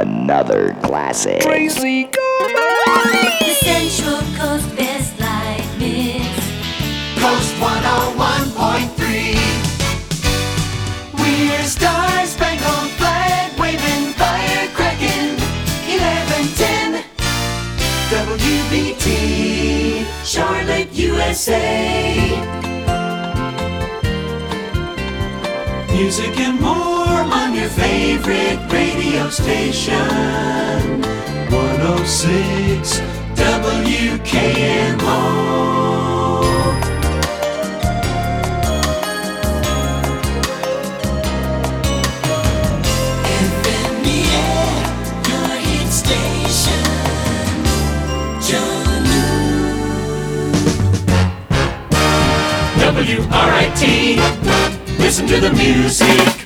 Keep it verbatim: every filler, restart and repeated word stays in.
another classic. Crazy The Central Coast Best Live Mix. Coast one oh one point three. We're Star Spangled Flag waving, fire cracking. eleven ten W B T, Charlotte, U S A. Music and more on your favorite radio station. one oh six W K M O. F M E A, your hit station. W R I T, listen to the music.